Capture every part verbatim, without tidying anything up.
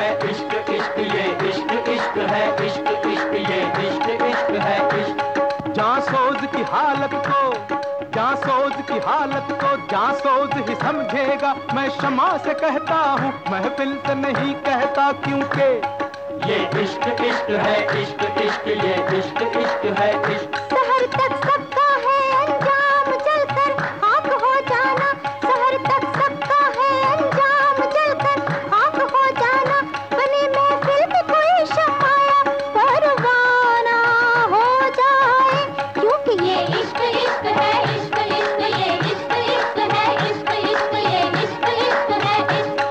है इश्क इश्क ये इश्क इश्क है इश्क इश्क ये इश्क इश्क है इश्क। जांसोज की हालत को जांसोज की हालत को जांसोज ही समझेगा। मैं शमा से कहता हूँ महफिल से नहीं कहता, क्योंकि ये इश्क इश्क है इश्क इश्क ये इश्क इश्क है इश्क। शहर तक सबका है अंजाम जलकर खाक हो जाना, शहर तक सबका है अंजाम जलकर खाक हो जाना। बने महफिल में कोई शमाया परवाना हो जाए, क्योंकि ये इश्क इश्क है इश्क इश्क ये इश्क इश्क है इश्क इश्क ये इश्क इश्क है इश्क।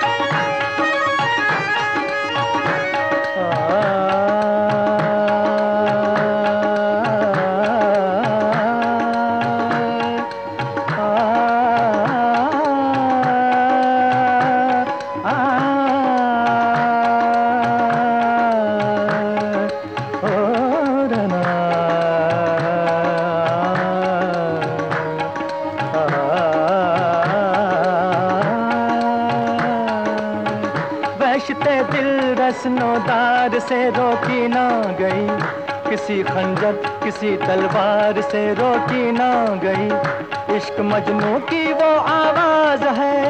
बहशते दिल रस्नोदार से रोकी ना गई, किसी खंजर किसी तलवार से रोकी ना गई। इश्क मजनू की वो आवाज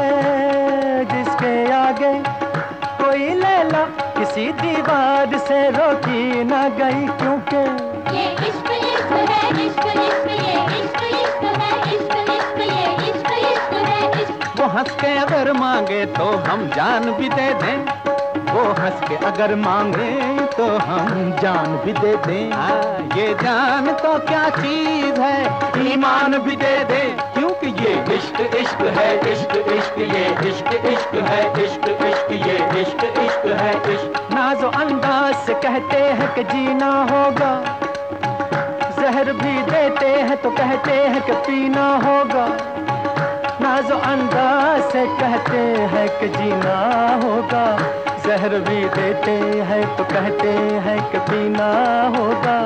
है जिसके आगे कोई लैला किसी दीवार से रोकी ना गई, क्योंकि ये इश्क इश्क है इश्क इश्क ये इश्क इश्क है इश्क इश्क ये इश्क इश्क है इश्क। वो हंस के अगर मांगे तो हम जान भी दे दें, वो हंस के अगर मांगे तो हम जान भी दे दें। हाँ, ये जान तो क्या चीज है ईमान भी दे दे, क्योंकि ये इश्क इश्क है इश्क इश्क ये इश्क इश्क है इश्क इश्क ये इश्क इश्क है इश्क। नाज़ो अंदाज से कहते हैं कि जीना होगा, जहर भी देते हैं तो कहते हैं कि पीना होगा। नाज़ो अंदाज से कहते हैं कि जीना होगा, जहर भी देते हैं तो कहते हैं कि पीना होगा।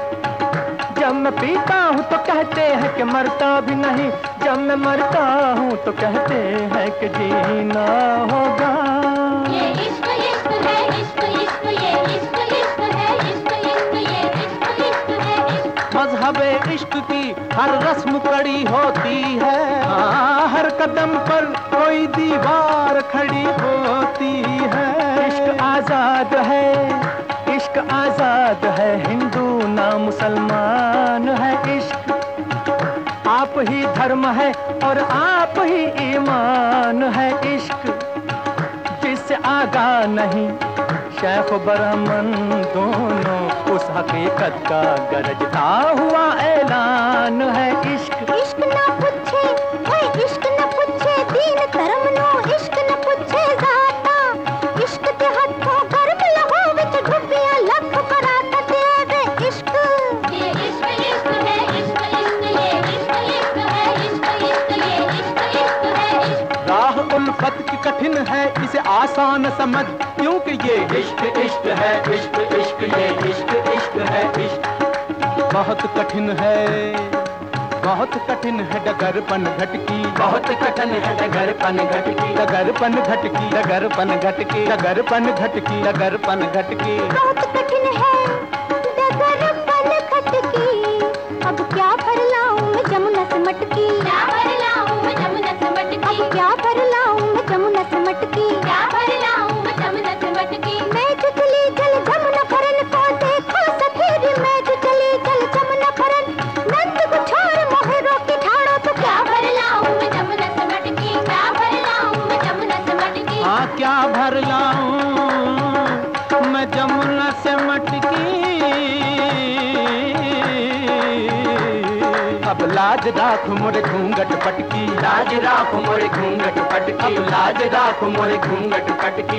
जब मैं पीता हूँ तो कहते हैं कि मरता भी नहीं, जब मैं मरता हूँ तो कहते हैं कि जीना होगा। ये इश्क इश्क है इश्क इश्क ये इश्क इश्क है इश्क इश्क ये इश्क इश्क है इश्क। मज़हबे इश्क की हर रस्म कड़ी होती है, हाँ, हर कदम पर कोई दीवार खड़ी होती है। इश्क आजाद है इश्क आजाद है, हिंदू ना मुसलमान है इश्क। आप ही धर्म है और आप ही ईमान है इश्क। जिससे आगाह नहीं शेख ब्राह्मण दोनों, उस हकीकत का गरजता हुआ ऐलान है इश्क। इश्क ना पूछे ओए इश्क ना पूछे दीन धर्म नो, इश्क ना पूछे जाता, इश्क ते हथों गर्म लहो विच डुबिया लख बरात देवे इश्क। ये इश्क इश्क है इश्क इश्क ये इश्क इश्क है इश्क इश्क ये इश्क इश्क है इश्क। राह उल्फत की कठिन है इसे आसान समझ, क्योंकि ये इश्क इश्क है इश्क इश्क ये इश्क इश्क है इश्क। बहुत कठिन है बहुत कठिन है डगरपन घटकी, बहुत कठिन है डगरपन घटकी डगरपन घटकी डगरपन घटकी डगरपन घटकी डगरपन घटकी। बहुत कठिन है डगरपन खटकी, अब क्या भर लाऊं मैं जमुना से मटकी, क्या भर लाऊं मैं जमुना से मटकी, अब क्या भर लाऊं मैं जमुना से मटकी, क्या भर लाऊं मैं जमुना से मटकी। मैं जो चली जल जमुना फरन को देखो सफेद, मैं जो चली जल जमुना फरन नंद को छोड़ मोहे रोकी ठाड़ो, तो क्या भर लाऊं मैं जमुना से मटकी, क्या भर लाऊं मैं जमुना से मटकी। हाँ, क्या भर लाऊं मैं जमुना से मटकी। अब लाज राख मोरे घूंघट पटकी, लाज राख मोरे घूंघट पटकी, लाज राख मोरे घूंघट पटकी।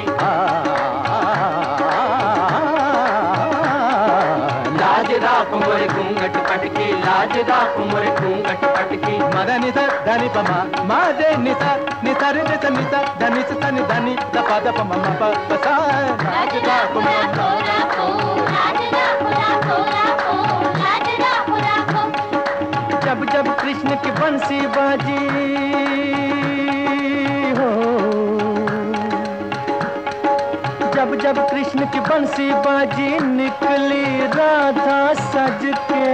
लाज राख मोरे घूंघट पटकी, लाज राख मोरे घूंघट पटकी। मद निसा धनि पमा माजे निसा निसा रे निसा निसा धनि सा धनि धनि दपा दप मम प पसा। लाज राखो राखो राखो, लाज राखो राखो राखो, लाज राखो राखो। जब जब कृष्ण की बंसी बाजी हो, जब कृष्ण की बंसी बाजी निकली राधा सज के,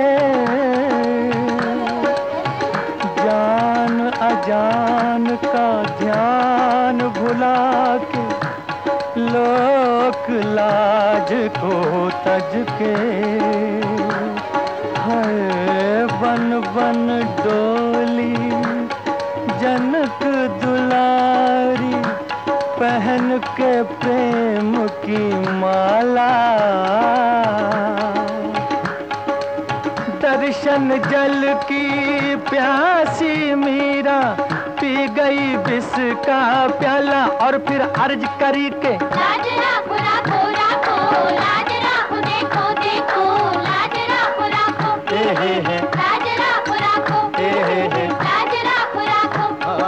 जान अजान का ध्यान भुला के, लोक लाज को तज के, है बन बन डोली जनक दुलारी, पहन के प्रेम की माला। दर्शन जल की प्यासी मीरा, पी गई विष का प्याला, और फिर अर्ज करी के लाज राखो राखो राखो, लाज राखो देखो देखो, लाज राखो राखो, हे हे हे, लाज राखो राखो, हे हे हे, लाज राखो राखो।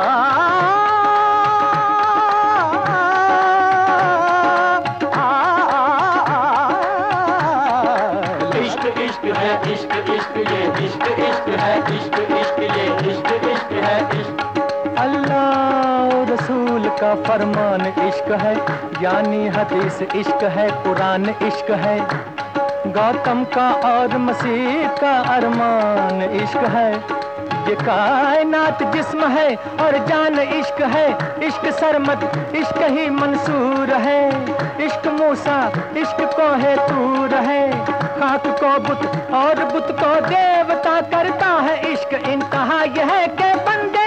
इश्क इश्क है इश्क इश्क ये इश्क इश्क है इश्क इश्क ये इश्क इश्क है इश्क। अल्लाह रसूल का फरमान इश्क है, यानी हदीस इश्क है, कुरान इश्क है, गौतम का और मसीह का अरमान इश्क है। ये कायनात जिस्म है और जान इश्क है, इश्क सरमत इश्क ही मंसूर है, इश्क मूसा इश्क को है तूर है, खाक को बुत और बुत को देवता करता है इश्क। इंतहा यह है कि बंदे